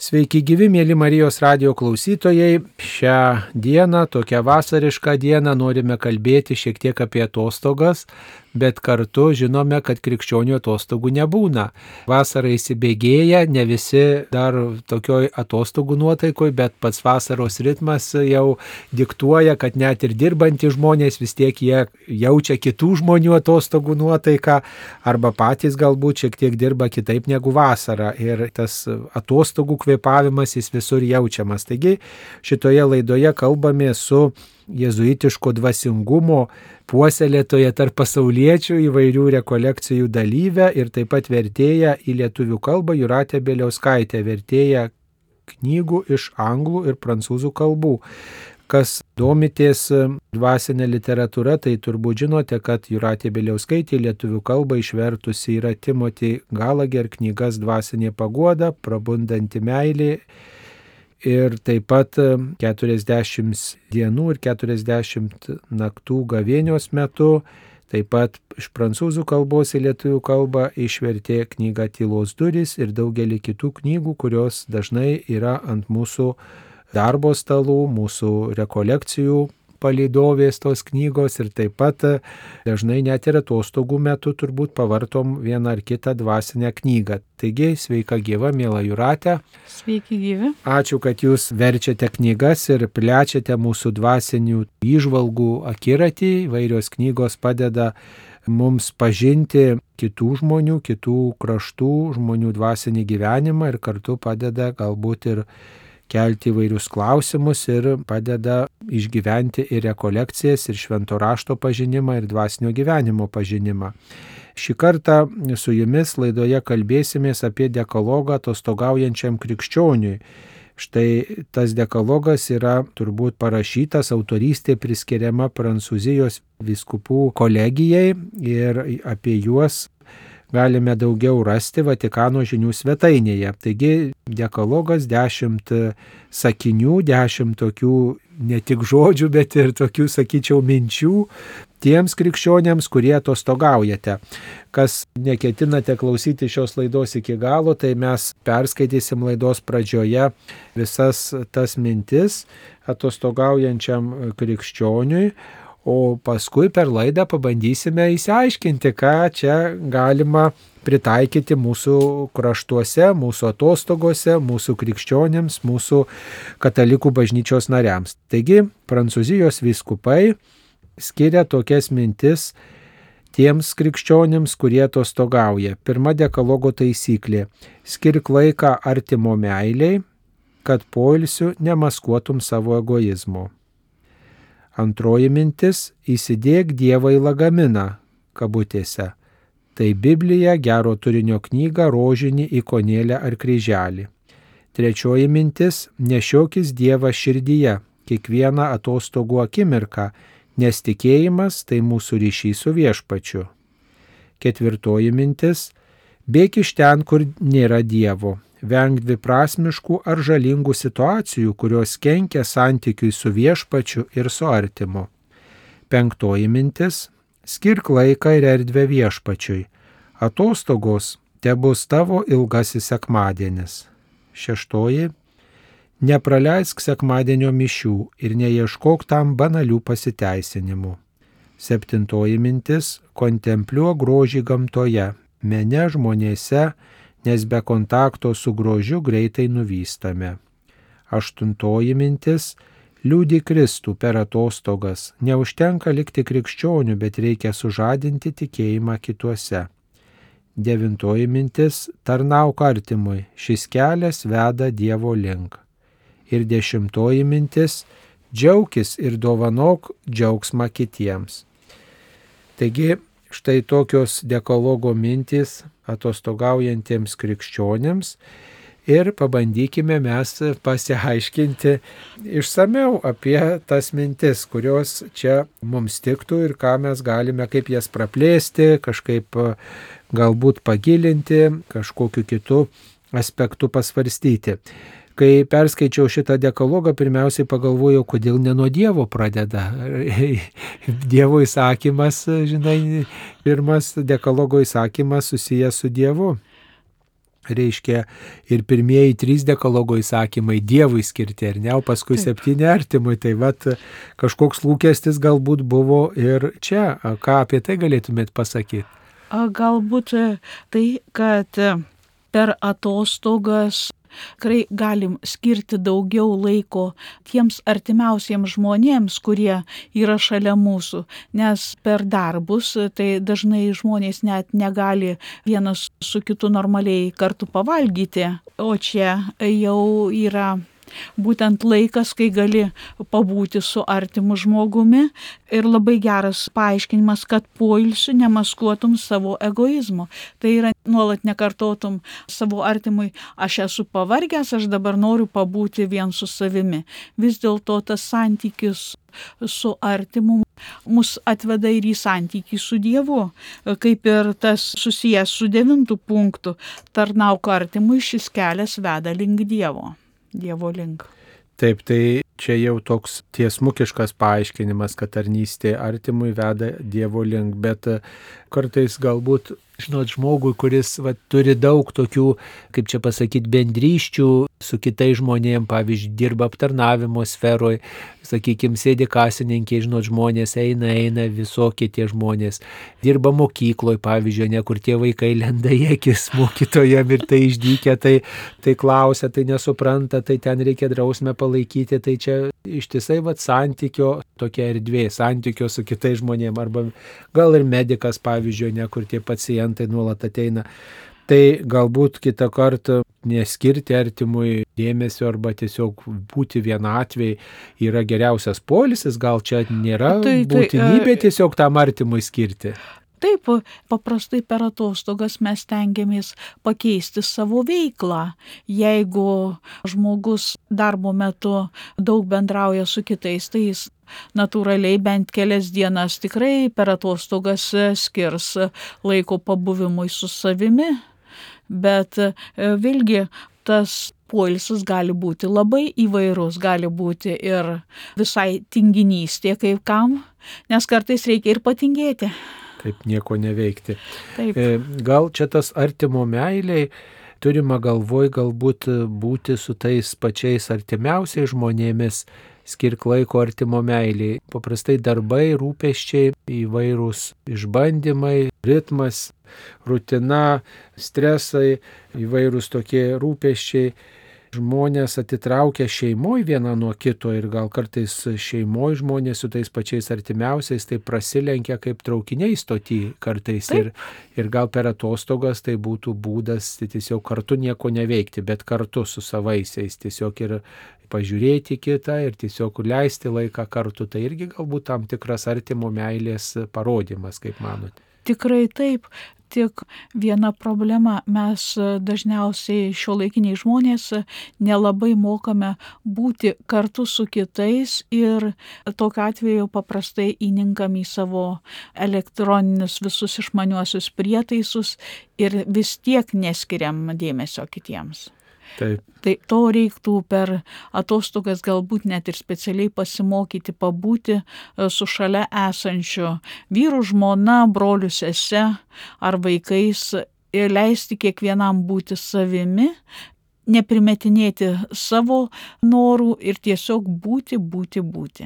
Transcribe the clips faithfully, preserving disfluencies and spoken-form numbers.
Sveiki gyvi, mėly Marijos radijo klausytojai. Šią dieną, tokią vasarišką dieną, norime kalbėti šiek tiek apie atostogas, bet kartu žinome, kad krikščionių atostogų nebūna. Vasara įsibėgėja, ne visi dar tokioj atostogų nuotaikoj, bet pats vasaros ritmas jau diktuoja, kad net ir dirbantys žmonės vis tiek jie jaučia kitų žmonių atostogų nuotaiką arba patys galbūt šiek tiek dirba kitaip negu vasarą ir tas atostogų kvėpavimas jis visur jaučiamas. Taigi šitoje laidoje kalbame su jėzuitiško dvasingumo puoselėtoje tarp pasauliečių įvairių rekolekcijų dalyvę ir taip pat vertėja į lietuvių kalbą Jūratė Bieliauskaitė, vertėja knygų iš anglų ir prancūzų kalbų. Kas domitės dvasinė literatūra, tai turbūt žinote, kad Jūratė Bieliauskaitė į lietuvių kalbą išvertusi yra Timothy Gallagher knygas Dvasinė paguoda, Prabundanti meilė ir taip pat keturiasdešimt dienų ir keturiasdešimt naktų gavėnios metu. Taip pat iš prancūzų kalbos į lietuvių kalbą išvertė knygą Tylos durys ir daugelį kitų knygų, kurios dažnai yra ant mūsų darbo stalų, mūsų rekolekcijų palydovės tos knygos ir taip pat dažnai net ir atostogų metu turbūt pavartom vieną ar kitą dvasinę knygą. Taigi, sveika gyva, miela Jūratė. Sveiki gyvi. Ačiū, kad jūs verčiate knygas ir plečiate mūsų dvasinių įžvalgų akiratį. Įvairios knygos padeda mums pažinti kitų žmonių, kitų kraštų žmonių dvasinį gyvenimą ir kartu padeda galbūt ir kelti įvairius klausimus ir padeda išgyventi ir rekolekcijas, ir švento rašto pažinimą, ir dvasinio gyvenimo pažinimą. Šį kartą su jumis laidoje kalbėsimės apie dekalogą atostogaujančiam krikščioniui. Štai tas dekalogas yra turbūt parašytas, autorystė priskiriama Prancūzijos vyskupų kolegijai ir apie juos galime daugiau rasti Vatikano žinių svetainėje. Taigi dekalogas dešimt sakinių, dešimt tokių ne tik žodžių, bet ir tokių, sakyčiau, minčių tiems krikščionėms, kurie atostogaujate. Kas neketinate klausyti šios laidos iki galo, tai mes perskaitysim laidos pradžioje visas tas mintis atostogaujančiam krikščioniui, o paskui per laidą pabandysime įsiaiškinti, ką čia galima pritaikyti mūsų kraštuose, mūsų atostogose, mūsų krikščionėms, mūsų katalikų bažnyčios nariams. Taigi, Prancūzijos vyskupai skiria tokias mintis tiems krikščionėms, kurie atostogauja. Pirma dekalogo taisyklė – skirk laiką artimo meiliai, kad poilsiu nemaskuotum savo egoizmo. Antroji mintis – įsidėk Dievą į lagaminą, kabutėse. Tai Biblija, gero turinio knyga, rožinį, ikonėlę ar kryželį. Trečioji mintis – nešiokis Dievą širdyje, kiekvieną atostogų akimirką, nes tikėjimas – tai mūsų ryšys su viešpačiu. Ketvirtoji mintis – bėk iš ten, kur nėra Dievo. Venk dviprasmiškų ar žalingų situacijų, kurios kenkia santykiui su viešpačiu ir su artimu. Penktoji mintis – skirk laiką ir erdvę viešpačiui. Atostogos tebus tavo ilgasis sekmadienis. Šeštoji – nepraleisk sekmadienio mišių ir neieškok tam banalių pasiteisinimų. Septintoji mintis – kontempliuok grožį gamtoje, mene, žmonėse, nes be kontakto su grožiu greitai nuvystame. Aštuntoji mintis – liūdi Kristų per atostogas. Neužtenka likti krikščionių, bet reikia sužadinti tikėjimą kituose. Devintoji mintis – tarnauk artimui. Šis kelias veda Dievo link. Ir dešimtoji mintis – džiaukis ir dovanok džiaugsmą kitiems. Taigi, štai tokios dekalogo mintys atostogaujantiems krikščionėms ir pabandykime mes pasiaiškinti išsamiau apie tas mintis, kurios čia mums tiktų ir ką mes galime, kaip jas praplėsti, kažkaip galbūt pagilinti, kažkokiu kitu aspektu pasvarstyti. Kai perskaičiau šitą dekalogą, pirmiausiai pagalvojau, kodėl ne nuo Dievo pradeda. Dievo įsakymas, žinai, pirmas dekalogo įsakymas susijęs su Dievu. reiškia, ir pirmieji trys dekalogo įsakymai Dievui skirti, ar ne, o paskui Taip. septyni artimui. Tai vat kažkoks lūkestis galbūt buvo ir čia. Ką apie tai galėtumėt pasakyti? Galbūt tai, kad per atostogas tikrai galim skirti daugiau laiko tiems artimiausiems žmonėms, kurie yra šalia mūsų, nes per darbus tai dažnai žmonės net negali vienas su kitu normaliai kartu pavalgyti, o čia jau yra būtent laikas, kai gali pabūti su artimu žmogumi ir labai geras paaiškinimas, kad poilsiu nemaskuotum savo egoizmo. Tai yra nuolat nekartotum savo artimui, aš esu pavargęs, aš dabar noriu pabūti vien su savimi. Vis dėlto tas santykis su artimu mus atveda ir į santykį su Dievu, kaip ir tas susijęs su devintu punktu. Tarnauk artimui, šis kelias veda link Dievo. Dievo link. Taip, tai čia jau toks tiesmukiškas paaiškinimas, kad tarnystė artimui veda Dievo link, bet kartais galbūt, žinot, žmogui, kuris va, turi daug tokių, kaip čia pasakyti, bendryščių su kitais žmonėm, pavyzdžiui, dirba aptarnavimo sferoje, sakykime, sėdi kasininkiai, žinot, žmonės eina, eina, visokie tie žmonės. Dirba mokykloje, pavyzdžiui, ne kur tie vaikai lenda į akis mokytojam ir tai išdykia, tai, tai klausia, tai nesupranta, tai ten reikia drausmę palaikyti, tai čia ištisai va, santykio tokia erdvė, santykio su kitais žmonėm, arba gal ir medikas, pavyzdžiui, ne kur tie pacientai nuolat ateina. Tai galbūt kitą kartą neskirti artimui dėmesio arba tiesiog būti vienatvėj yra geriausias poilsis, gal čia nėra tai, tai, būtinybė tiesiog tam artimui skirti. Taip, paprastai per atostogas mes tengiamės pakeisti savo veiklą. Jeigu žmogus darbo metu daug bendrauja su kitais, tai jis natūraliai bent kelias dienas tikrai per atostogas skirs laiko pabuvimui su savimi. Bet vėlgi tas poilsis gali būti labai įvairus, gali būti ir visai tinginystė kaip kam, nes kartais reikia ir patingėti. Taip, nieko neveikti. Taip. Gal čia tas artimo meiliai turima galvoj galbūt būti su tais pačiais artimiausiais žmonėmis, skirk laiko artimo meiliai. Paprastai darbai, rūpesčiai, įvairūs išbandymai, ritmas, rutina, stresai, įvairūs tokie rūpesčiai. Žmonės atitraukia šeimoje vieną nuo kito ir gal kartais šeimoje žmonės su tais pačiais artimiausiais tai prasilenkia kaip traukiniai stoti kartais ir, ir gal per atostogas tai būtų būdas tai tiesiog kartu nieko neveikti, bet kartu su savaisiais tiesiog ir pažiūrėti kitą ir tiesiog leisti laiką kartu. Tai irgi galbūt tam tikras artimo meilės parodymas, kaip manot. Tikrai taip. Tik viena problema, mes dažniausiai šiuolaikiniai žmonės nelabai mokame būti kartu su kitais ir tokiu atveju paprastai įninkam į savo elektroninius visus išmaniuosius prietaisus ir vis tiek neskiriam dėmesio kitiems. Taip. Tai to reiktų per atostogas galbūt net ir specialiai pasimokyti, pabūti su šalia esančiu vyru, žmona, broliu, sese ar vaikais ir leisti kiekvienam būti savimi, neprimetinėti savo norų ir tiesiog būti, būti, būti.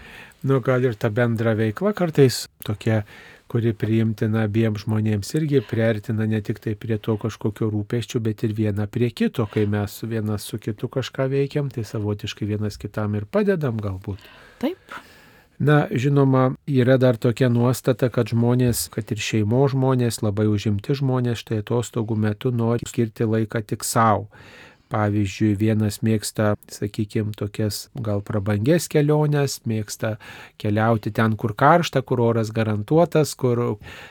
Nu, gal ir ta bendra veikla kartais tokia, kuri priimtina abiem žmonėms irgi priartina ne tik tai prie to kažkokio rūpesčių, bet ir viena prie kito, kai mes vienas su kitu kažką veikiam, tai savotiškai vienas kitam ir padedam galbūt. Taip. Na, žinoma, yra dar tokia nuostata, kad žmonės, kad ir šeimo žmonės, labai užimti žmonės, štai atostogų metu nori skirti laiką tik savo. Pavyzdžiui, vienas mėgsta, sakykime, tokias gal prabangias keliones, mėgsta keliauti ten, kur karšta, kur oras garantuotas, kur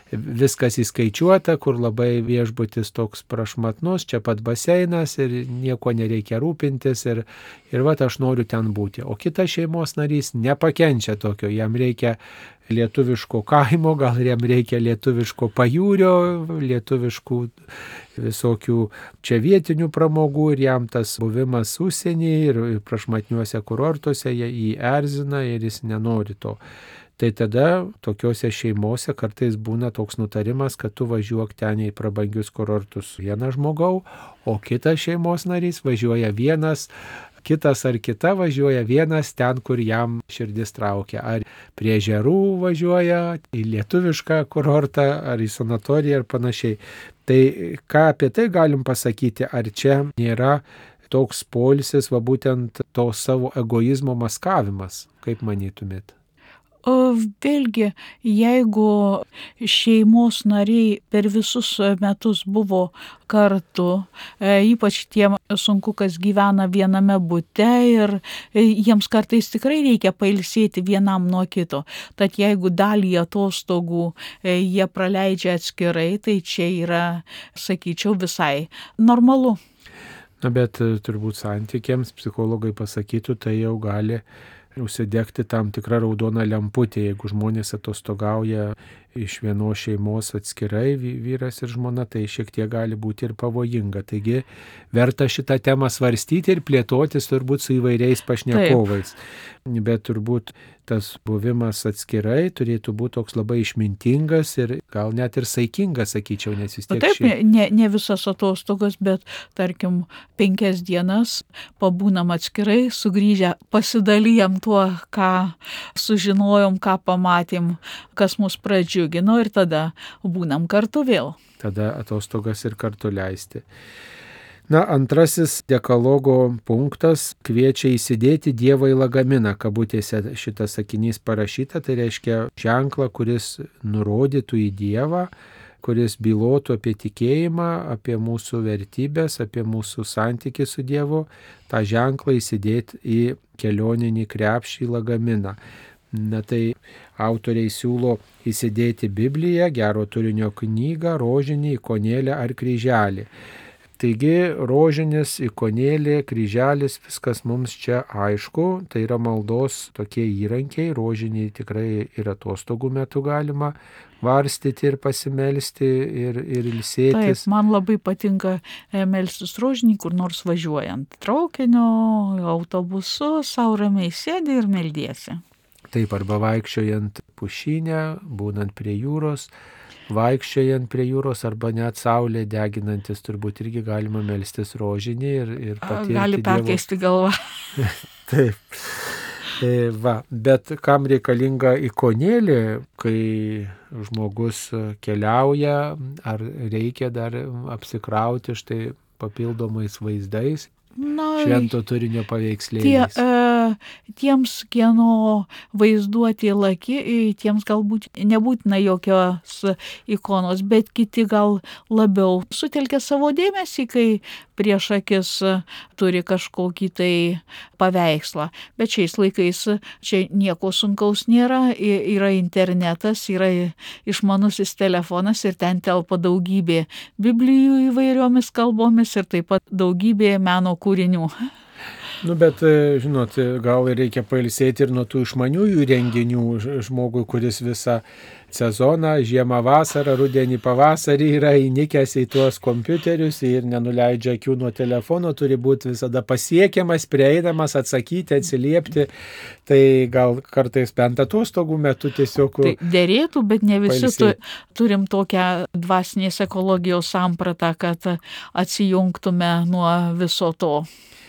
viskas įskaičiuota, kur labai viešbutis toks prašmatnus, čia pat baseinas ir nieko nereikia rūpintis ir, ir vat aš noriu ten būti. O kitas šeimos narys nepakenčia tokio, jam reikia lietuviško kaimo, gal jam reikia lietuviško pajūrio, lietuviškų visokių čia vietinių pramogų ir jam tas buvimas užsienį ir prašmatniuose kurortuose jį erzina ir jis nenori to. Tai tada tokiuose šeimose kartais būna toks nutarimas, kad tu važiuok ten į prabangius kurortus vieną žmogau, o kitas šeimos narys važiuoja vienas, kitas ar kita važiuoja vienas ten, kur jam širdis traukia. Ar prie ežerų važiuoja, į lietuvišką kurortą, ar į sanatoriją ir panašiai. Tai ką apie tai galim pasakyti, ar čia nėra toks poilsis, va būtent to savo egoizmo maskavimas, kaip manytumėt? O vėlgi, jeigu šeimos nariai per visus metus buvo kartu, ypač tiem sunku, kas gyvena viename bute ir jiems kartais tikrai reikia pailsėti vienam nuo kito. Tad jeigu dalį atostogų jie praleidžia atskirai, tai čia yra, sakyčiau, visai normalu. Na, bet turbūt santykiams psichologai pasakytų, tai jau gali užsidegti tam tikrą raudoną lemputę, jeigu žmonės atostogauja iš vienos šeimos atskirai, vyras ir žmona, tai šiek tiek gali būti ir pavojinga. Taigi verta šitą temą svarstyti ir plėtotis turbūt su įvairiais pašnekovais. Taip. Bet turbūt tas buvimas atskirai turėtų būti toks labai išmintingas ir gal net ir saikingas, sakyčiau, nes vis tiek... Taip, šie... ne, ne visas atostogas, bet tarkim penkias dienas pabūnam atskirai, sugrįžę pasidalijam tuo, ką sužinojom, ką pamatėm, kas mus pradžiugino ir tada būnam kartu vėl. Tada atostogas ir kartu leisti. Na, antrasis dekalogo punktas kviečia įsidėti Dievą į lagaminą. Kabutėse šitas sakinys parašyta, tai reiškia ženklą, kuris nurodytų į Dievą, kuris bylotų apie tikėjimą, apie mūsų vertybės, apie mūsų santykį su Dievu, tą ženklą įsidėti į kelioninį krepšį į lagaminą. Na tai autoriai siūlo įsidėti Bibliją, gero turinio knygą, rožinį, ikonėlę ar kryželį. Taigi rožinis, ikonėlė, kryželis, viskas mums čia aišku, tai yra maldos tokie įrankiai, rožinį tikrai ir atostogų metu galima varstyti ir pasimelsti ir, ir ilsėtis. Taip, man labai patinka melstis rožinį, kur nors važiuojant traukinio, autobusu, sau ramiai sėdi ir meldiesi. Taip, arba vaikščiojant pušynę, būnant prie jūros, vaikščiojant prie jūros arba net saulė deginantis, turbūt irgi galima melstis rožinį ir, ir patirti Dievo. Gali perkeisti galvą. Taip. E, va, bet kam reikalinga ikonėlė, kai žmogus keliauja, ar reikia dar apsikrauti štai papildomais vaizdais? Na, švento turinio paveikslėliais. Tie, e, tiems, kieno vaizduotė laki, tiems galbūt nebūtina jokios ikonos, bet kiti gal labiau sutelkia savo dėmesį, kai prieš akis turi kažkokį tai paveikslą. Bet šiais laikais čia nieko sunkaus nėra, yra internetas, yra išmanusis telefonas ir ten telpa daugybė Biblijų įvairiomis kalbomis ir taip pat daugybė meno kūrinių. Nu, bet, žinot, gal reikia pailsėti ir nuo tų išmaniųjų renginių žmogui, kuris visą sezoną, žiemą, vasarą, rudenį, pavasarį yra įnikęs į tuos kompiuterius ir nenuleidžia akių nuo telefono, turi būti visada pasiekiamas, prieinamas, atsakyti, atsiliepti. Tai gal kartais bent atostogų metu tiesiog... Tai dėrėtų, bet ne visi tu, turim tokią dvasinės ekologijos sampratą, kad atsijungtume nuo viso to.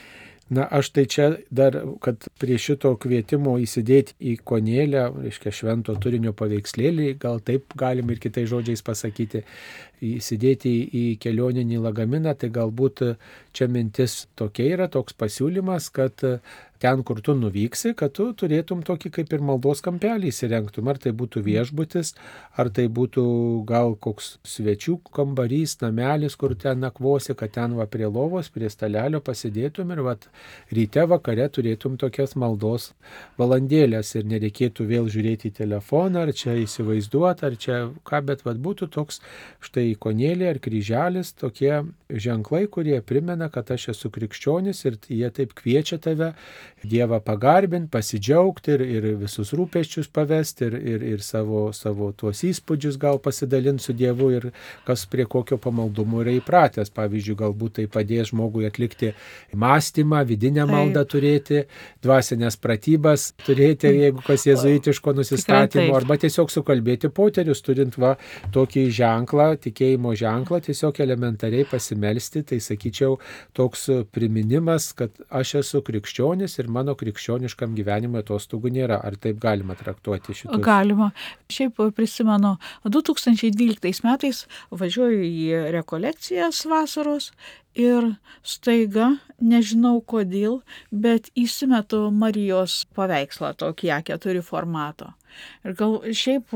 Na, aš tai čia dar, kad prie šito kvietimo įsidėti į ikonėlę, reiškia švento turinio paveikslėlį, gal taip galim ir kitais žodžiais pasakyti, įsidėti į kelioninį lagaminą, tai galbūt čia mintis tokia yra, toks pasiūlymas, kad ten, kur tu nuvyksi, kad tu turėtum tokį kaip ir maldos kampelį įsirengtum. Ar tai būtų viešbutis, ar tai būtų gal koks svečių kambarys, namelis, kur ten nakvosi, kad ten va prie lovos, prie stalelio pasidėtum ir va ryte vakare turėtum tokias maldos valandėlės ir nereikėtų vėl žiūrėti į telefoną, ar čia įsivaizduoti, ar čia ką, bet va būtų toks štai ikonėlė ar kryželis, tokie ženklai, kurie primena, kad aš esu krikščionis ir jie taip kviečia tave Dievą pagarbinti, pasidžiaugti ir, ir visus rūpesčius pavesti ir, ir, ir savo, savo tuos įspūdžius gal pasidalinti su Dievu ir kas prie kokio pamaldumo yra įpratęs. Pavyzdžiui, galbūt tai padės žmogui atlikti mąstymą, vidinę maldą turėti, dvasinės pratybas turėti, jeigu kas jėzuitiško nusistatymo, arba tiesiog sukalbėti poterius, turint va tokį ženklą, tikėjimo ženklą, tiesiog elementariai pasimelsti. Tai sakyčiau, toks priminimas, kad aš esu krikščionis ir mano krikščioniškam gyvenimui atostogų nėra. Ar taip galima traktuoti šitus? Galima. Šiaip prisimenu, du tūkstančiai dvyliktais metais važiuoju į rekolekcijas vasaros ir staiga, nežinau kodėl, bet įsimetu Marijos paveikslą tokį A keturi formato. Ir gal šiaip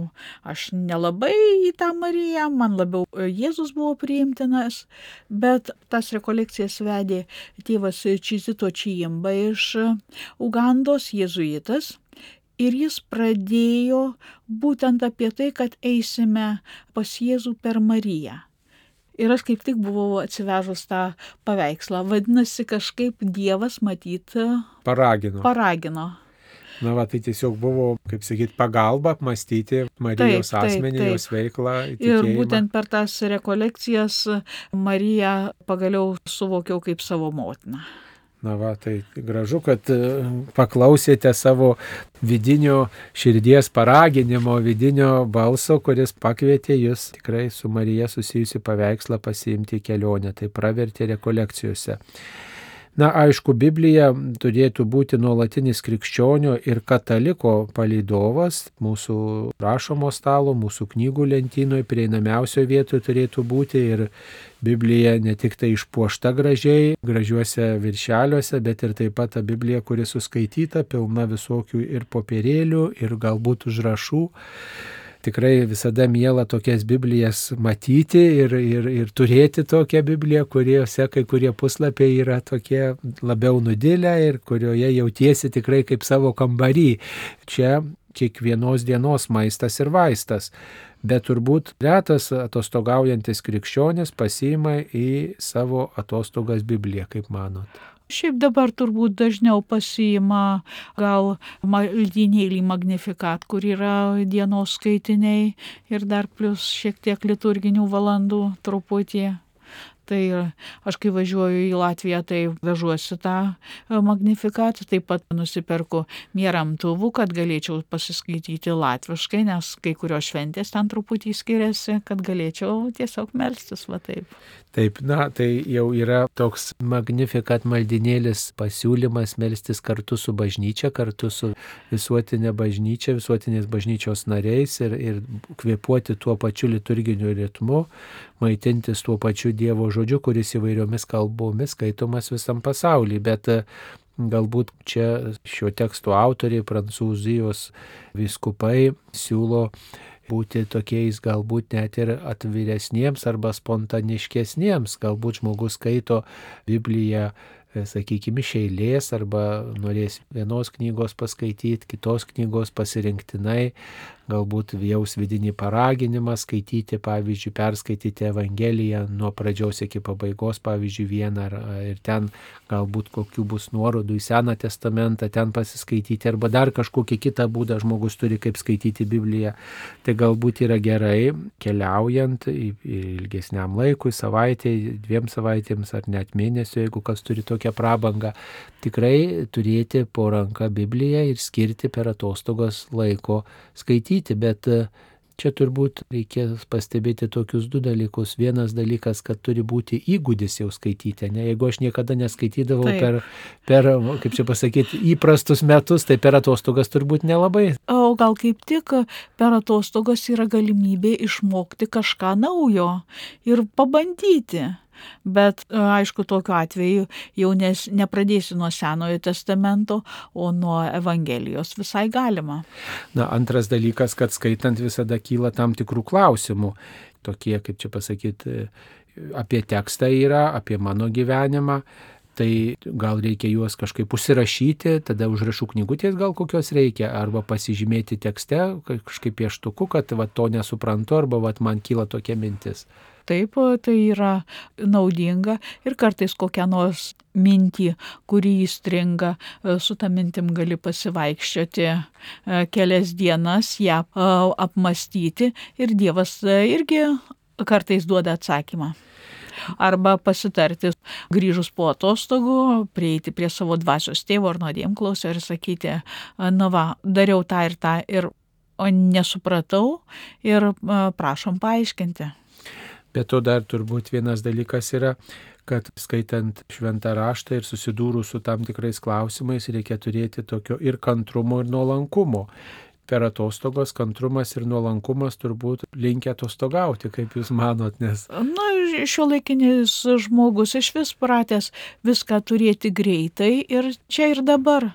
aš nelabai į tą Mariją, man labiau Jėzus buvo priimtinas, bet tas rekolekcijas vedė tėvas Čizito Čijimba iš Ugandos, jėzuitas. Ir jis pradėjo būtent apie tai, kad eisime pas Jėzų per Mariją. Ir aš kaip tik buvau atsivežus tą paveikslą. Vadinasi, kažkaip Dievas matyt Paragino. paragino. Na, va, tai tiesiog buvo, kaip sakyt, pagalba apmastyti Marijos Taip, taip, asmenį, taip. jos veiklą, Ir tikėjimą. būtent per tas rekolekcijas Mariją pagaliau suvokiau kaip savo motiną. Na va, tai gražu, kad e, paklausėte savo vidinio širdies paraginimo, vidinio balso, kuris pakvietė jūs tikrai su Marija susijusi paveikslą pasiimti į kelionę. Tai pravertė rekolekcijose. Na, aišku, Biblija turėtų būti nuolatinis krikščionio ir kataliko palydovas, mūsų rašomo stalo, mūsų knygų lentynoje prieinamiausioje vietoje turėtų būti ir Biblija ne tik tai išpuošta gražiai, gražiuose viršeliuose, bet ir taip pat ta Biblija, kuri suskaityta, pilna visokių ir popierėlių, ir galbūt užrašų. Tikrai visada miela tokias Biblijas matyti ir, ir, ir turėti tokią Bibliją, kuriuose kai kurie puslapiai yra tokie labiau nudilę ir kurioje jautiesi tikrai kaip savo kambarį. Čia kiekvienos dienos maistas ir vaistas. Bet turbūt retas atostogaujantis krikščionis pasiima į savo atostogas Bibliją, kaip manot. Šiaip dabar turbūt dažniau pasiima gal maldynėlį Magnificat, kur yra dienos skaitiniai ir dar plus šiek tiek liturginių valandų truputį. Tai aš kai važiuoju į Latviją, tai vežuosi tą Magnificat, taip pat nusiperku mieramtuvų, kad galėčiau pasiskaityti latviškai, nes kai kurios šventės ten truputį skiriasi, kad galėčiau tiesiog melstis, va taip. Taip, na, tai jau yra toks Magnificat maldinėlis pasiūlymas melstis kartu su bažnyčia, kartu su visuotinė bažnyčia, visuotinės bažnyčios nariais ir, ir kvėpuoti tuo pačiu liturginiu ritmu, maitintis tuo pačiu Dievo žodžiu, kuris įvairiomis kalbomis skaitomas visam pasaulyje. Bet galbūt čia šio teksto autoriai, Prancūzijos vyskupai siūlo būti tokiais galbūt net ir atviresniems arba spontaniškesniems. Galbūt žmogus skaito Bibliją, sakykime, iš eilės arba norės vienos knygos paskaityti, kitos knygos pasirinktinai, galbūt jaus vidinį paraginimą skaityti, pavyzdžiui, perskaityti Evangeliją nuo pradžios iki pabaigos, pavyzdžiui, vieną ir ten galbūt kokių bus nuorodų į Seną testamentą, ten pasiskaityti arba dar kažkokį kitą būdą žmogus turi kaip skaityti Bibliją. Tai galbūt yra gerai keliaujant ilgesniam laikui, savaitė, dviem savaitėms ar net mėnesio, jeigu kas turi tokią prabangą, tikrai turėti po ranką Bibliją ir skirti per atostogas laiko skaityti. Bet čia turbūt reikės pastebėti tokius du dalykus. Vienas dalykas, kad turi būti įgūdis jau skaityti. Ne? Jeigu aš niekada neskaitydavau per, per, kaip čia pasakyti, įprastus metus, tai per atostogas turbūt nelabai. O gal kaip tik per atostogas yra galimybė išmokti kažką naujo ir pabandyti. Bet aišku, tokiu atveju jau nes, nepradėsiu nuo Senojo testamento, o nuo Evangelijos visai galima. Na, antras dalykas, kad skaitant visada kyla tam tikrų klausimų. Tokie, kaip čia pasakyti, apie tekstą yra, apie mano gyvenimą. Tai gal reikia juos kažkaip užsirašyti, tada užrašų knygutės gal kokios reikia, arba pasižymėti tekste kažkaip pieštuku, kad va, to nesuprantu, arba va, man kyla tokia mintis. Taip, tai yra naudinga ir kartais kokią nors mintį, kuri įstringa, su tą mintim gali pasivaikščioti kelias dienas, ją apmastyti ir Dievas irgi kartais duoda atsakymą. Arba pasitarti, grįžus po atostogų, prieiti prie savo dvasios tėvo ar nuodėmklausio ir sakyti, na va, dariau tą ir tą ir nesupratau ir prašom paaiškinti. Bet to dar turbūt vienas dalykas yra, kad skaitant šventą raštą ir susidūrus su tam tikrais klausimais reikia turėti tokio ir kantrumo, ir nuolankumo. Per atostogos kantrumas ir nuolankumas turbūt linkę atostogauti, kaip jūs manot, nes... Na, šiuolaikinis žmogus iš vis pratęs viską turėti greitai ir čia ir dabar.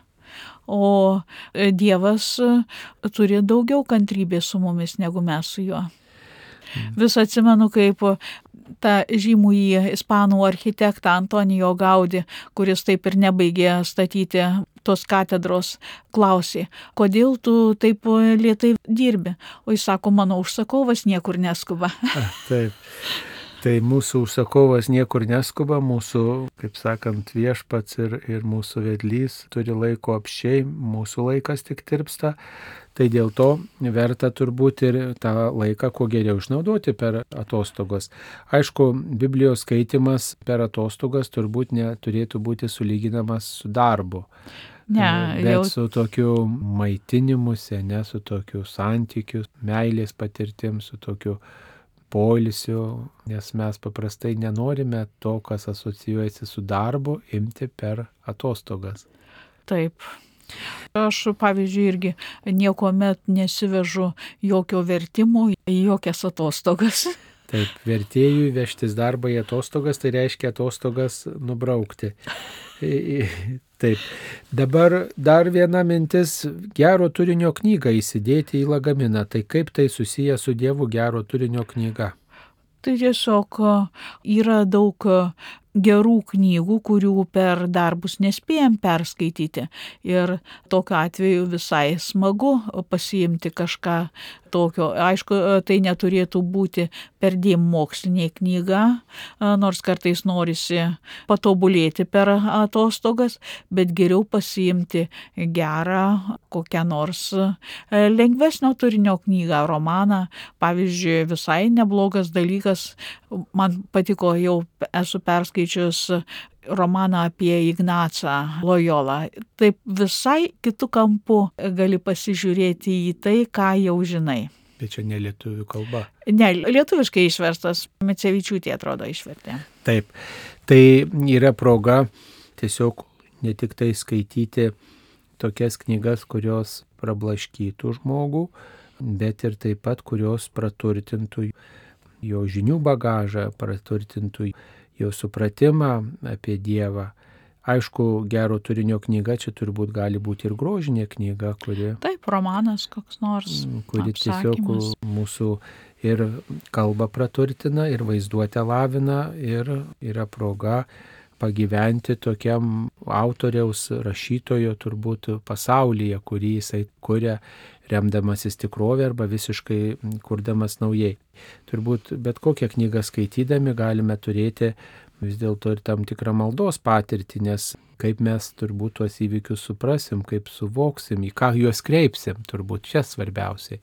O Dievas turi daugiau kantrybės su mumis negu mes su juo. Vis atsimenu, kaip tą žymųjį ispanų architektą Antonijo Gaudį, kuris taip ir nebaigė statyti tos katedros, klausė, kodėl tu taip lėtai dirbi? O jis sako, mano užsakovas niekur neskuba. A, taip. Tai mūsų užsakovas niekur neskuba, mūsų, kaip sakant, viešpats ir, ir mūsų vedlys turi laiko apsčiai, mūsų laikas tik tirpsta. Tai dėl to verta turbūt ir tą laiką kuo geriau išnaudoti per atostogos. Aišku, Biblijos skaitimas per atostogas turbūt neturėtų būti sulyginamas su darbu. Ne, bet jau... su tokiu maitinimuose, ne su tokiu santykiu, meilės patirtim, su tokiu poilsiu, nes mes paprastai nenorime to, kas asocijuojasi su darbu, imti per atostogas. Taip. Aš, pavyzdžiui, irgi niekuomet nesivežu jokio vertimo į jokias atostogas. Taip, vertėjui vežtis darbą į atostogas, tai reiškia atostogas nubraukti. Taip, dabar dar viena mintis, gero turinio knygą įsidėti į lagaminą. Tai kaip tai susiję su Dievu gero turinio knyga? Tai tiesiog yra daug gerų knygų, kurių per darbus nespėjom perskaityti. Ir tokiu atveju visai smagu pasiimti kažką tokio. Aišku, tai neturėtų būti perdėm mokslinė knyga, nors kartais norisi patobulėti per atostogas, bet geriau pasiimti gerą kokią nors lengvesnio turinio knygą, romaną. Pavyzdžiui, visai neblogas dalykas, man patiko, jau esu perskaičius romaną apie Ignacą Lojolą. Taip visai kitų kampų gali pasižiūrėti į tai, ką jau žinai. Bet čia ne lietuvių kalba. Ne, lietuviškai išverstas. Micevičiūtė atrodo išvertė. Taip, tai yra proga tiesiog ne tik tai skaityti tokias knygas, kurios prablaškytų žmogų, bet ir taip pat, kurios praturtintų jo žinių bagažą, praturtintų jo supratimą apie Dievą. Aišku, gero turinio knyga čia turbūt gali būti ir grožinė knyga, kuri... Taip, romanas koks nors. Kuri apsakymas. Tiesiog mūsų ir kalbą praturtina, ir vaizduotę lavina, ir yra proga pagyventi tokiam autoriaus, rašytojo turbūt pasaulyje, kurį jisai kuria remdamasis tikrovę arba visiškai kurdamas naujai. Turbūt bet kokią knygą skaitydami galime turėti vis dėlto ir tam tikrą maldos patirtį, nes kaip mes turbūt tuos įvykius suprasim, kaip suvoksim, į ką juos kreipsim, turbūt čia svarbiausiai.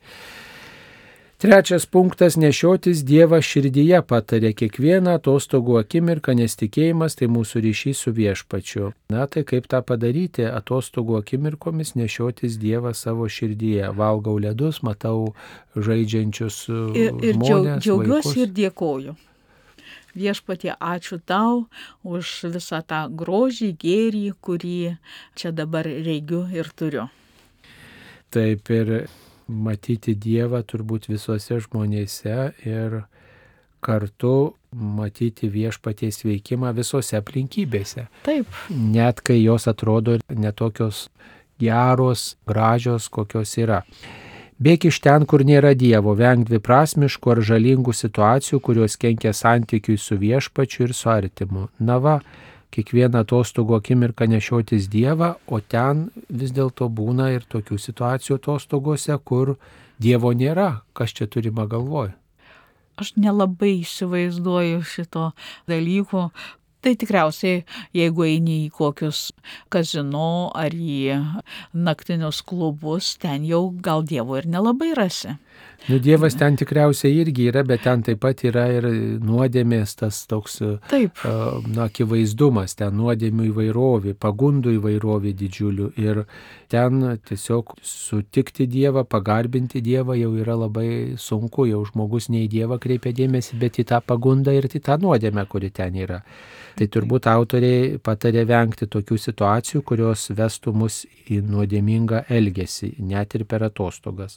Trečias punktas - nešiotis Dievą širdyje patarė kiekvieną atostogų akimirką, nes tikėjimas tai mūsų ryšys su viešpačiu. Na tai kaip tą padaryti? Atostogų akimirkomis nešiotis Dievą savo širdyje. Valgau ledus, matau žaidžiančius ir, ir žmonės. Džiaugiuosi ir dėkoju. Viešpatie, ačiū tau už visą tą grožį, gėrį, kurį čia dabar reigiu ir turiu. Taip, ir matyti Dievą turbūt visuose žmonėse ir kartu matyti viešpaties veikimą visose aplinkybėse. Taip. Net kai jos atrodo netokios geros, gražios, kokios yra. Bėk iš ten, kur nėra Dievo, venk dviprasmiškų ar žalingų situacijų, kurios kenkia santykiui su viešpačiu ir su artimu. Na va, kiekvieną atostogų akimirką nešiotis Dievą, o ten vis dėlto būna ir tokių situacijų atostogose, kur Dievo nėra. Kas čia turima galvoj? Aš nelabai įsivaizduoju šito dalyko. Tai tikriausiai, jeigu eini į kokius kazino ar į naktinius klubus, ten jau gal Dievo ir nelabai rasi. Nu, Dievas ten tikriausiai irgi yra, bet ten taip pat yra ir nuodėmės tas toks, Taip. na, akivaizdumas, ten nuodėmių įvairovė, pagundų įvairovė didžiulių ir ten tiesiog sutikti Dievą, pagarbinti Dievą jau yra labai sunku, jau žmogus ne į Dievą kreipia dėmesį, bet į tą pagundą ir į tą nuodėmę, kuri ten yra. Tai turbūt autoriai patarė vengti tokių situacijų, kurios vestų mus į nuodėmingą elgesį, net ir per atostogas.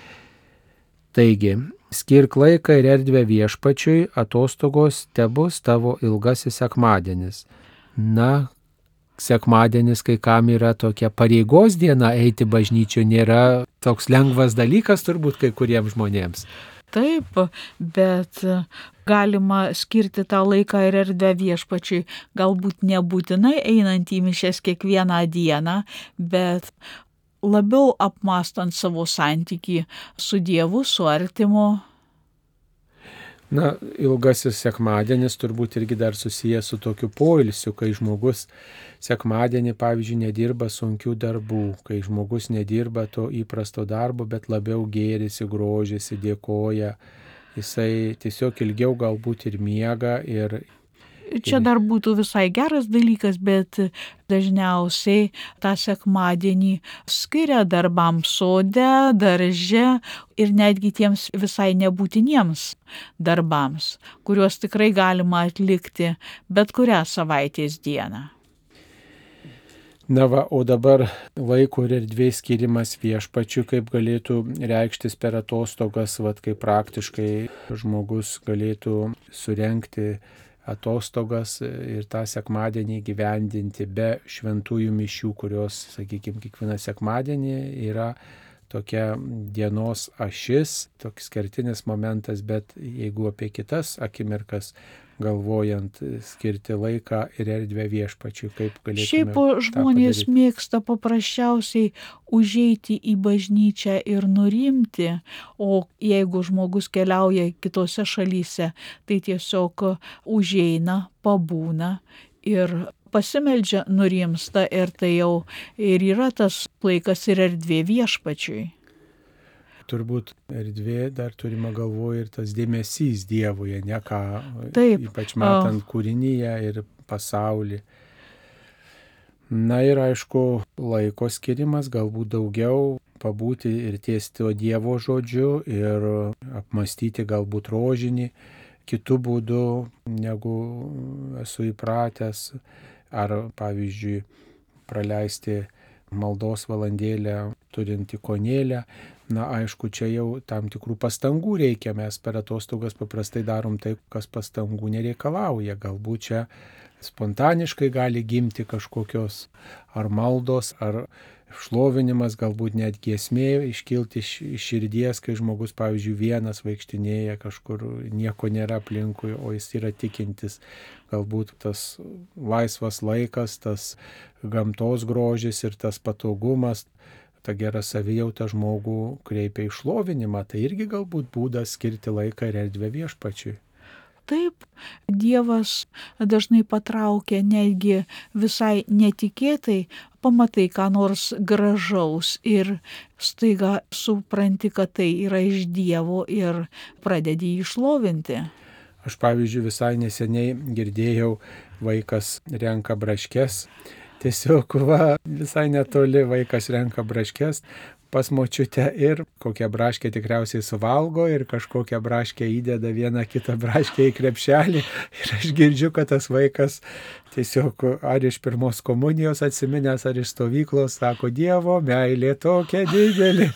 Taigi, skirk laiką ir erdvę viešpačiui, atostogos tebus tavo ilgasis sekmadienis. Na, sekmadienis, kai kam yra tokia pareigos diena, eiti bažnyčių nėra toks lengvas dalykas turbūt kai kuriems žmonėms. Taip, bet galima skirti tą laiką ir erdvę viešpačiui, galbūt nebūtinai einant į mišias kiekvieną dieną, bet labiau apmąstant savo santykį su Dievu, su artimu. Na, ilgasis sekmadienis turbūt irgi dar susijęs su tokiu poilsiu, kai žmogus sekmadienį, pavyzdžiui, nedirba sunkių darbų, kai žmogus nedirba to įprasto darbo, bet labiau gėrisi, grožisi, dėkoja. Jisai tiesiog ilgiau galbūt ir miega ir Čia dar būtų visai geras dalykas, bet dažniausiai tą sekmadienį skiria darbams sode, darže ir netgi tiems visai nebūtiniems darbams, kuriuos tikrai galima atlikti bet kurią savaitės dieną. Na va, o dabar laiko ir erdvės skirimas viešpačiui, kaip galėtų reikštis per atostogas, va, kaip praktiškai žmogus galėtų surenkti atostogas ir tą sekmadienį gyvendinti be šventųjų mišių, kurios, sakykime, kiekvieną sekmadienį yra tokia dienos ašis, toks kertinis momentas, bet jeigu apie kitas akimirkas galvojant skirti laiką ir erdvę viešpačiui, kaip galėtume Šiaip žmonės mėgsta paprasčiausiai užeiti į bažnyčią ir nurimti, o jeigu žmogus keliauja kitose šalyse, tai tiesiog užeina, pabūna ir pasimeldžia, nurimsta ir tai jau ir yra tas laikas ir erdvė viešpačiui. Turbūt erdvė dar turima galvoje ir tas dėmesys Dievuje, ne ką, Taip. ypač matant kūrinyje ir pasaulį. Na ir aišku, laiko skirimas, galbūt daugiau pabūti ir ties tuo Dievo žodžiu ir apmastyti galbūt rožinį kitų būdų, negu esu įpratęs, ar pavyzdžiui praleisti maldos valandėlę turint ikonėlę. Na aišku, čia jau tam tikrų pastangų reikia, mes per atostogas paprastai darom taip, kas pastangų nereikalauja. Galbūt čia spontaniškai gali gimti kažkokios ar maldos, ar šlovinimas, galbūt net giesmė iškilti iš širdies, kai žmogus, pavyzdžiui, vienas vaikštinėja kažkur, nieko nėra aplinkui, o jis yra tikintis. Galbūt tas laisvas laikas, tas gamtos grožis ir tas patogumas, ta gera savijauta žmogų kreipia į šlovinimą, tai irgi galbūt būdas skirti laiką ir erdvę viešpačiui. Taip, Dievas dažnai patraukia netgi visai netikėtai, pamatai ką nors gražaus ir staiga supranti, kad tai yra iš Dievo ir pradedi jį šlovinti. Aš pavyzdžiui visai neseniai girdėjau, vaikas renka braškes. Tiesiog va, visai netoli vaikas renka braškes pas močiutę ir kokią braškę tikriausiai suvalgo ir kažkokią braškę įdeda vieną kitą braškę į krepšelį. Ir aš girdžiu, kad tas vaikas tiesiog ar iš pirmos komunijos atsiminęs, ar iš stovyklos sako, Dievo meilė tokia didelė.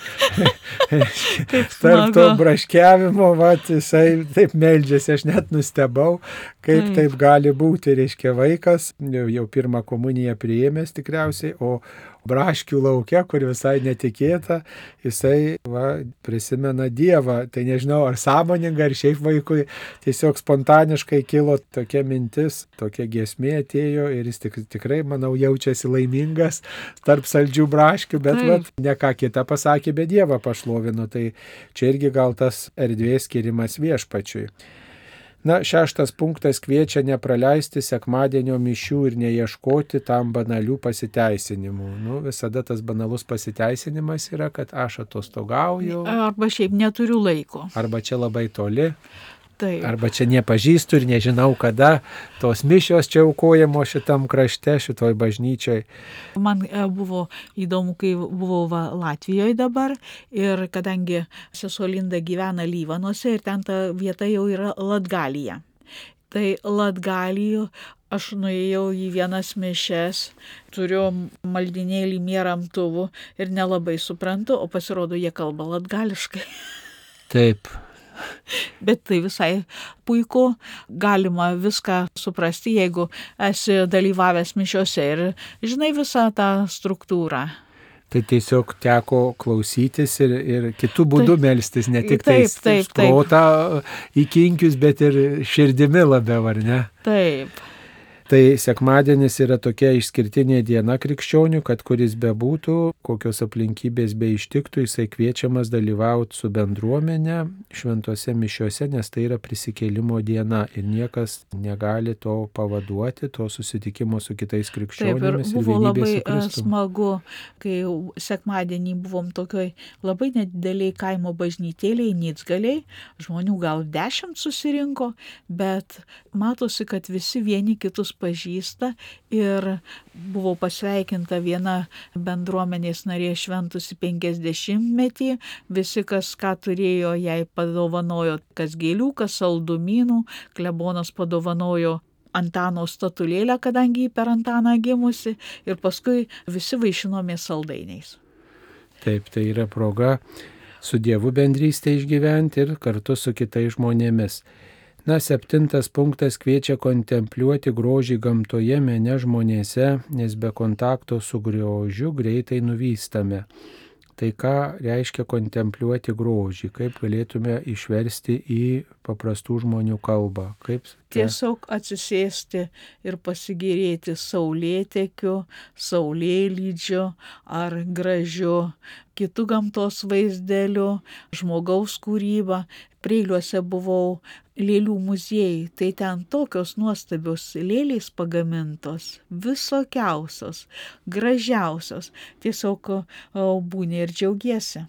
Tarp to braškiavimo, va, jisai taip meldžiasi, aš net nustebau, kaip taip gali būti, reiškia vaikas, jau, jau pirmą komuniją priėmęs tikriausiai, o braškių laukia, kur visai netikėta, jisai va, prisimena Dievą. Tai nežinau, ar sąmoninga, ar šiaip vaikui tiesiog spontaniškai kilo tokia mintis, tokia giesmė atėjo ir jis tik, tikrai, manau, jaučiasi laimingas tarp saldžių braškių, bet vat, ne ką kitą pasakė, bet Dievą pašlovino. Tai čia irgi gal tas erdvės skirimas viešpačiui. Na, šeštas punktas kviečia nepraleisti sekmadienio mišių ir neieškoti tam banalių pasiteisinimų. Nu, visada tas banalus pasiteisinimas yra, kad aš atostogauju. Arba šiaip neturiu laiko. Arba čia labai toli. Taip. Arba čia nepažįstu ir nežinau, kada tos mišios čia aukojamo šitam krašte, šitoj bažnyčiai. Man buvo įdomu, kai buvau va, Latvijoje dabar ir kadangi sesuo Linda gyvena Lyvanuose ir ten ta vieta jau yra Latgalija. Tai Latgalijoje aš nuėjau į vienas mišes, turiu maldinėlį mieramtuvų ir nelabai suprantu, o pasirodo jie kalba latgališkai. Taip. Bet tai visai puiku, galima viską suprasti, jeigu esi dalyvavęs mišiose ir žinai visą tą struktūrą. Tai tiesiog teko klausytis ir, ir kitų būdų taip, melstis, ne tik taip, taip, taip, protą įkinkius, bet ir širdimi labiau, ar ne? Taip. Tai sekmadienis yra tokia išskirtinė diena krikščionių, kad kuris bebūtų, kokios aplinkybės be ištiktų, jisai kviečiamas dalyvauti su bendruomenė šventose mišiose, nes tai yra prisikėlimo diena ir niekas negali to pavaduoti, to susitikimo su kitais krikščionimis. Taip, ir buvo ir labai smagu, kai sekmadienį buvom tokioj labai nedideliai kaimo bažnytėliai, Nicgaliai, žmonių gal dešimt susirinko, bet matosi, kad visi vieni kitus pažįsta ir buvo pasveikinta viena bendruomenės narė šventusi penkiasdešimtmetį, visi kas ką turėjo jai padovanojo, kas gėlių, kas saldumynų, klebonas padovanojo Antano statulėlę, kadangi per Antaną gimusi ir paskui visi vaišinomės saldainiais. Taip, tai yra proga su Dievu bendrystę išgyventi ir kartu su kitais žmonėmis. Na, septintas punktas kviečia kontempliuoti grožį gamtoje, mene, žmonėse, nes be kontakto su grožiu greitai nuvystame. Tai ką reiškia kontempliuoti grožį? Kaip galėtume išversti į paprastų žmonių kalbą? Kaip... Tiesiog atsisėsti ir pasigėrėti saulėtekiu, saulėlydžiu ar gražiu, kitų gamtos vaizdeliu, žmogaus kūryba. Preiliuose buvau lėlių muziejai, tai ten tokios nuostabios lėlės pagamintos, visokiausios, gražiausios, tiesiog būni ir džiaugiesi.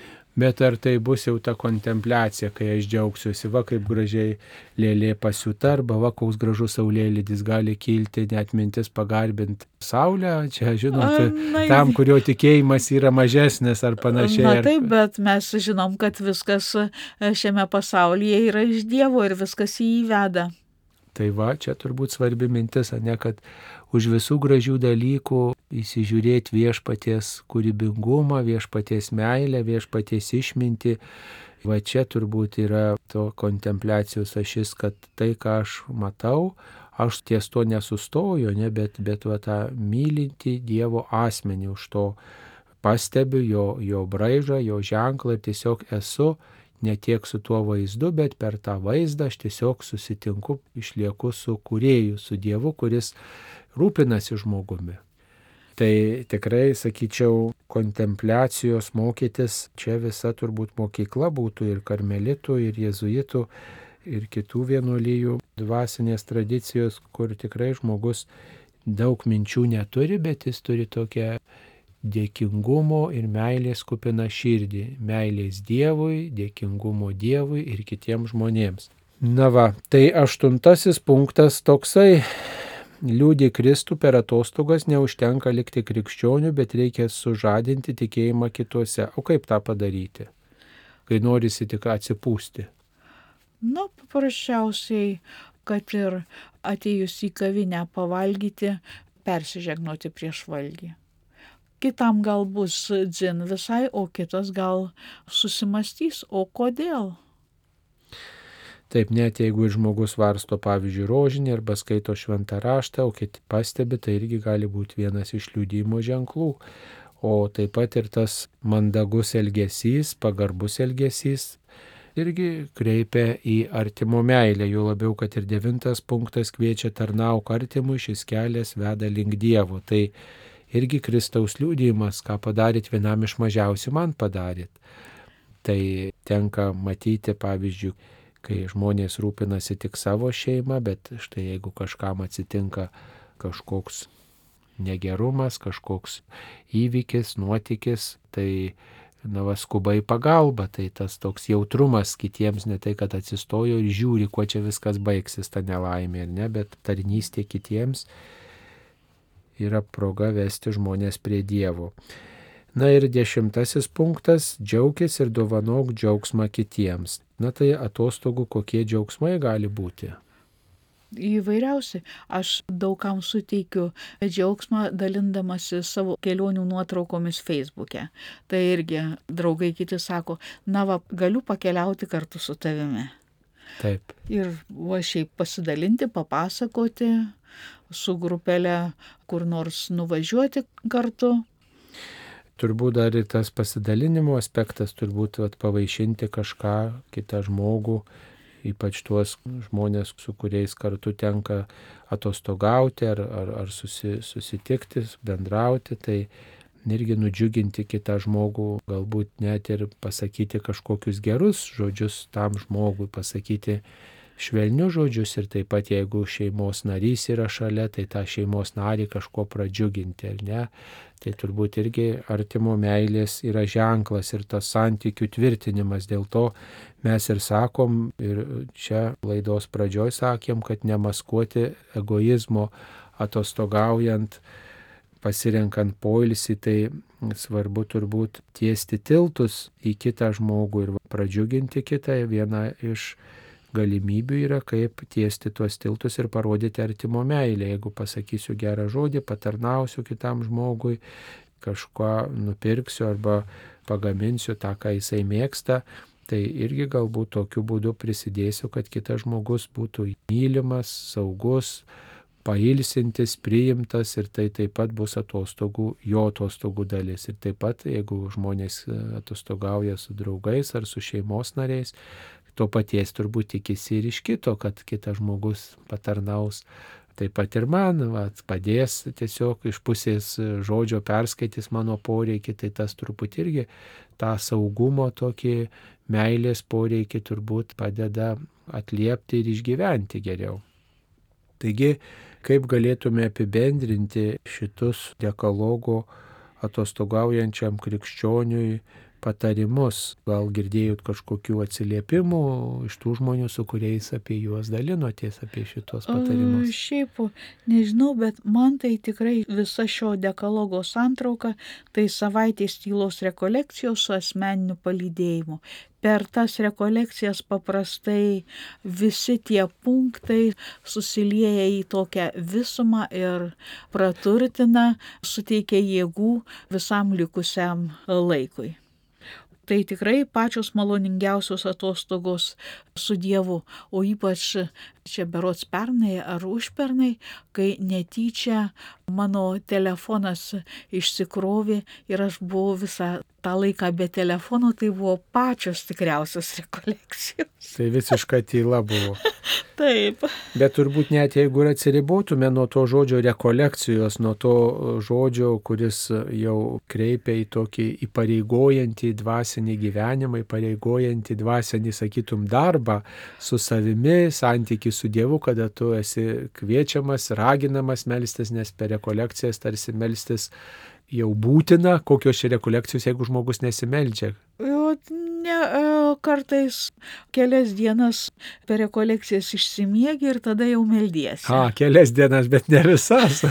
Bet ar tai bus jau ta kontempliacija, kai aš džiaugsiuosi, va kaip gražiai lėlė pasiūta, arba va koks gražus saulėlydis gali kilti, net mintis pagarbinti saulę, čia žinot, na, tam, kurio tikėjimas yra mažesnis ar panašiai. Na taip, bet mes žinom, kad viskas šiame pasaulyje yra iš Dievo ir viskas jį įveda. Tai va, čia turbūt svarbi mintis, ne, kad už visų gražių dalykų įsižiūrėti viešpaties kūrybingumą, viešpaties meilę, viešpaties išmintį. Va čia turbūt yra to kontempliacijos ašis, kad tai, ką aš matau, aš ties to nesustoju, ne, bet, bet va tą mylinti Dievo asmenį už to pastebiu, jo, jo braižą, jo ženklą ir tiesiog esu ne tiek su tuo vaizdu, bet per tą vaizdą aš tiesiog susitinku, išlieku su kūrėju, su Dievu, kuris rūpinasi žmogumi. Tai tikrai, sakyčiau, kontempliacijos mokytis, čia visa turbūt mokykla būtų ir karmelitų, ir jėzuitų, ir kitų vienuolijų dvasinės tradicijos, kur tikrai žmogus daug minčių neturi, bet jis turi tokią dėkingumo ir meilės kupiną širdį. Meilės Dievui, dėkingumo Dievui ir kitiems žmonėms. Na va, tai aštuntasis punktas toksai. Liūdį Kristų per atostogas neužtenka likti krikščionių, bet reikia sužadinti tikėjimą kituose. O kaip tą padaryti, kai norisi tik atsipūsti? Na, paprasčiausiai, kad ir atėjus į kavinę pavalgyti, persižegnoti prieš valgį. Kitam gal bus dzin visai, o kitas gal susimastys, o kodėl? Taip, net jeigu žmogus varsto, pavyzdžiui, rožinį arba skaito šventą raštą, o kiti pastebi, tai irgi gali būti vienas iš liudijimo ženklų. O taip pat ir tas mandagus elgesys, pagarbus elgesys, irgi kreipia į artimo meilę, jau labiau, kad ir devintas punktas kviečia tarnauk artimui, šis kelias veda link Dievo. Tai irgi Kristaus liudijimas, ką padaryt vienam iš mažiausių, man padaryt. Tai tenka matyti, pavyzdžiui, kai žmonės rūpinasi tik savo šeimą, bet štai jeigu kažkam atsitinka kažkoks negerumas, kažkoks įvykis, nuotykis, tai na, va, skuba į pagalbą, tai tas toks jautrumas kitiems, ne tai, kad atsistojo ir žiūri, kuo čia viskas baigsis, ta nelaimė, ne, bet tarnystė kitiems yra proga vesti žmonės prie Dievo. Na ir dešimtasis punktas – džiaukis ir dovanok džiaugsmą kitiems. Na tai atostogų kokie džiaugsmai gali būti? Įvairiausi. Aš daugam suteikiu džiaugsmą dalindamasi savo kelionių nuotraukomis Facebook'e. Tai irgi draugai kiti sako, na va, galiu pakeliauti kartu su tavimi. Taip. Ir va šiaip pasidalinti, papasakoti, su grupelė kur nors nuvažiuoti kartu. Turbūt dar ir tas pasidalinimo aspektas, turbūt vat, pavaišinti kažką, kitą žmogų, ypač tuos žmonės, su kuriais kartu tenka atostogauti ar, ar, ar susi, susitikti, bendrauti, tai irgi nudžiuginti kitą žmogų, galbūt net ir pasakyti kažkokius gerus žodžius tam žmogui, pasakyti švelnius žodžius ir taip pat jeigu šeimos narys yra šalia, tai tą šeimos narį kažko pradžiuginti, ar ne? Tai turbūt irgi artimo meilės yra ženklas ir tas santykių tvirtinimas. Dėl to mes ir sakom, ir čia laidos pradžioj sakėm, kad nemaskuoti egoizmo atostogaujant, pasirenkant poilsį, tai svarbu turbūt tiesti tiltus į kitą žmogų ir pradžiuginti kitą. Viena iš galimybių yra, kaip tiesti tuos tiltus ir parodyti artimo meilę. Jeigu pasakysiu gerą žodį, patarnausiu kitam žmogui, kažką nupirksiu arba pagaminsiu tą, ką jisai mėgsta, tai irgi galbūt tokiu būdu prisidėsiu, kad kitas žmogus būtų mylimas, saugus, pailsintis, priimtas ir tai taip pat bus atostogų, jo atostogų dalis. Ir taip pat, jeigu žmonės atostogauja su draugais ar su šeimos nariais, to paties turbūt tikisi ir iš kito, kad kitas žmogus patarnaus. Taip pat ir man va, padės tiesiog iš pusės žodžio perskaitys mano poreikį, tai tas turbūt irgi tą saugumo tokį meilės poreikį turbūt padeda atliepti ir išgyventi geriau. Taigi, kaip galėtume apibendrinti šitus dekalogo atostogaujančiam krikščioniui patarimus? Gal girdėjot kažkokių atsiliepimų iš tų žmonių, su kuriais apie juos dalinotės, apie šitos patarimus? O, šiaip, nežinau, bet man tai tikrai visa šio dekalogo santrauka, tai savaitės tylos rekolekcijos su asmeniniu palydėjimu. Per tas rekolekcijas paprastai visi tie punktai susilieja į tokią visumą ir praturtina, suteikia jėgų visam likusiam laikui. Tai tikrai pačios maloningiausios atostogos su Dievu, o ypač čia berods pernai ar užpernai, kai netyčia mano telefonas išsikrovė ir aš buvau visą tą laiką be telefono, tai buvo pačios tikriausios rekolekcijos. Tai visiška tyla buvo. Taip. Bet turbūt net jeigu ir atsiribotume nuo to žodžio rekolekcijos, nuo to žodžio, kuris jau kreipia į tokį įpareigojantį dvasinį gyvenimą, įpareigojantį dvasinį, sakytum, darbą su savimi, santykį su Dievu, kada tu esi kviečiamas, raginamas melstis, nes per rekolekcijas tarsi melstis jau būtina, kokios čia rekolekcijos, jeigu žmogus nesimeldžia. Jo, ne, kartais kelias dienas per rekolekcijas išsimiegi ir tada jau meldiesi. A, kelias dienas, bet ne visas.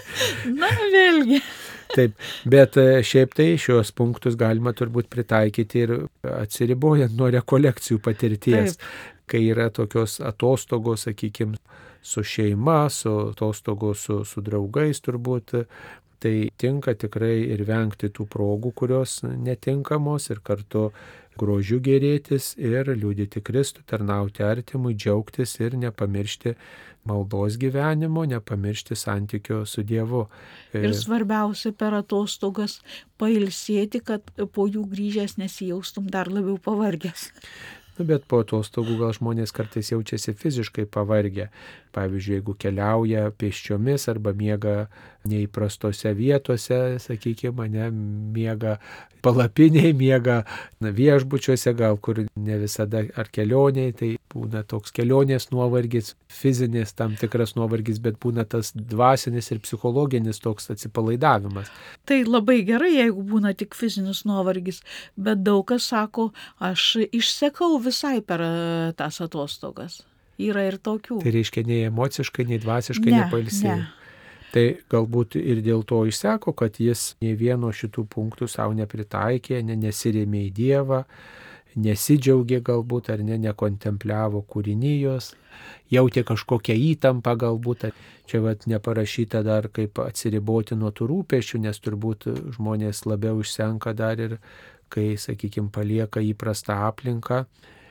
Na, vėlgi. Taip, bet šiaip tai šios punktus galima turbūt pritaikyti ir atsiribojant nuo rekolekcijų patirties. Taip. Kai yra tokios atostogos, sakykime, su šeima, su atostogos su, su draugais turbūt, tai tinka tikrai ir vengti tų progų, kurios netinkamos ir kartu grožiu gėrėtis ir liudyti Kristų, tarnauti artimui, džiaugtis ir nepamiršti maldos gyvenimo, nepamiršti santykio su Dievu. Ir svarbiausia per atostogas pailsėti, kad po jų grįžęs nesijaustum dar labiau pavargęs. Nu, bet po atostogų gal žmonės kartais jaučiasi fiziškai pavargę. Pavyzdžiui, jeigu keliauja pėsčiomis arba miega neįprastose vietose, sakykime, ne, miega palapiniai, miega na, viešbučiuose, gal kur ne visada ar kelioniai, tai būna toks kelionės nuovargis, fizinis tam tikras nuovargis, bet būna tas dvasinis ir psichologinis toks atsipalaidavimas. Tai labai gerai, jeigu būna tik fizinis nuovargis, bet daug kas sako, aš išsekau visai per tas atostogas. Yra ir tokių. Tai reiškia nei emociškai, nei dvasiškai ne, nepailsėjo. Ne. Tai galbūt ir dėl to išseko, kad jis nei vieno šitų punktų savo nepritaikė, ne, nesirėmė į Dievą, nesidžiaugė galbūt ar ne, nekontempliavo kūrinijos, jautė kažkokią įtampą galbūt. Čia vat neparašyta dar kaip atsiriboti nuo tų rūpesčių, nes turbūt žmonės labiau išsenka dar ir kai, sakykime, palieka įprastą aplinką,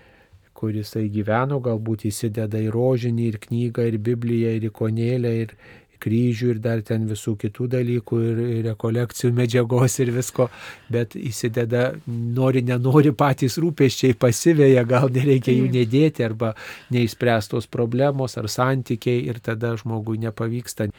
kur jisai gyveno, galbūt įsideda į rožinį, ir knygą, ir Bibliją, ir ikonėlę, ir kryžių, ir dar ten visų kitų dalykų, ir, ir rekolekcijų medžiagos, ir visko, bet įsideda, nori, nenori, patys rūpesčiai pasiveja, gal nereikia jų nedėti, arba neįspręstos problemos, ar santykiai, ir tada žmogui nepavyksta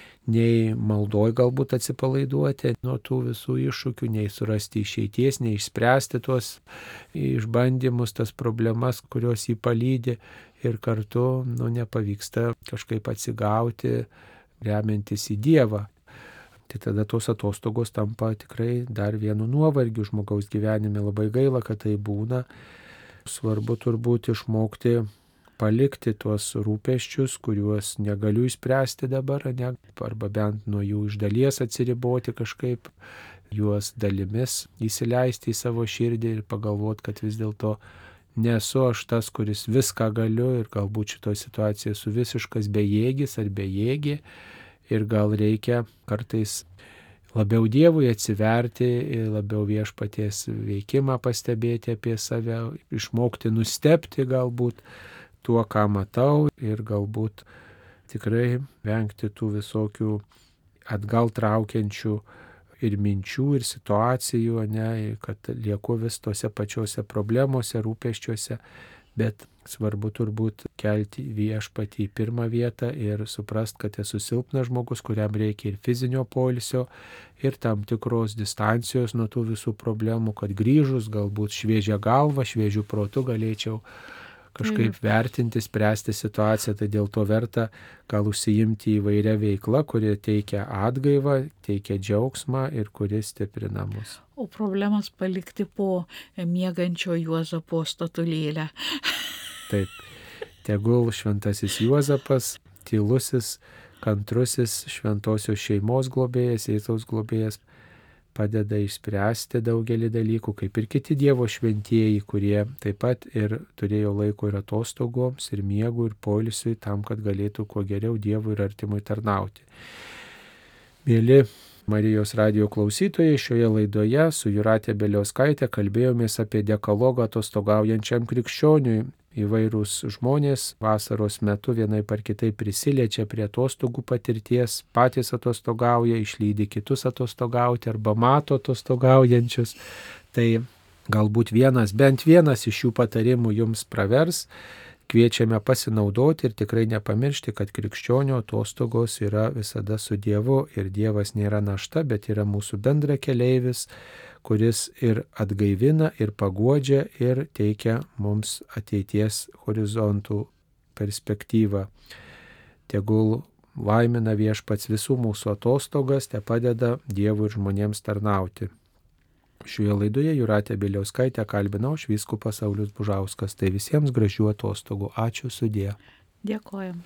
nei maldoj galbūt atsipalaiduoti nuo tų visų iššūkių, nei surasti išeities, nei išspręsti tuos išbandymus, tas problemas, kurios jį palydi, ir kartu nu, nepavyksta kažkaip atsigauti, remiantis į Dievą. Tai tada tos atostogos tampa tikrai dar vienu nuovargiu žmogaus gyvenime. Labai gaila, kad tai būna. Svarbu turbūt išmokti palikti tuos rūpesčius, kuriuos negaliu išspręsti dabar, ne, arba bent nuo jų iš dalies atsiriboti kažkaip, juos dalimis įsileisti į savo širdį ir pagalvoti, kad vis dėlto nesu aš tas, kuris viską galiu, ir galbūt šitoje situacijoje esu visiškas bejėgis ar bejėgė, ir gal reikia kartais labiau Dievui atsiverti, labiau Viešpaties veikimą pastebėti apie save, išmokti nustebti galbūt tuo, ką matau, ir galbūt tikrai vengti tų visokių atgal traukiančių ir minčių, ir situacijų, ne, kad lieku vis tose pačiose problemose, rūpeščiuose, bet svarbu turbūt kelti Viešpatį į pirmą vietą ir suprast, kad esu silpnas žmogus, kuriam reikia ir fizinio poilsio, ir tam tikros distancijos nuo tų visų problemų, kad grįžus galbūt šviežia galva, šviežiu protu galėčiau kažkaip vertinti, spręsti situaciją, tai dėl to verta gal užsiimti įvairia veikla, kuri teikia atgaivą, teikia džiaugsmą ir kuri stiprina mus. O problemas palikti po miegančio Juozapo statulėlę. Taip, tegul šventasis Juozapas, tylusis, kantrusis, šventosios šeimos globėjas, Jėzaus globėjas, padeda išspręsti daugelį dalykų, kaip ir kiti Dievo šventieji, kurie taip pat ir turėjo laiko ir atostogoms, ir miegų, ir poilsiui, tam, kad galėtų kuo geriau Dievui ir artimui tarnauti. Mėly Marijos radijo klausytojai, šioje laidoje su Jūratė Bieliauskaitė kalbėjomės apie dekalogą atostogaujančiam krikščioniui. Įvairūs žmonės vasaros metu vienaip ar kitaip prisiliečia prie atostogų patirties, patys atostogauja, išlydi kitus atostogauti arba mato atostogaujančius. Tai galbūt vienas, bent vienas iš šių patarimų jums pravers. Kviečiame pasinaudoti ir tikrai nepamiršti, kad krikščionio atostogos yra visada su Dievu, ir Dievas nėra našta, bet yra mūsų bendra keleivis, kuris ir atgaivina, ir paguodžia, ir teikia mums ateities horizontų perspektyvą. Tegul laimina Viešpats visų mūsų atostogas, te padeda Dievui ir žmonėms tarnauti. Šioje laidoje Jūratė Bieliauskaitė kalbinau, aš vyskupas Saulius Bužauskas. Tai visiems gražių atostogų. Ačiū, sudie. Dėkojam.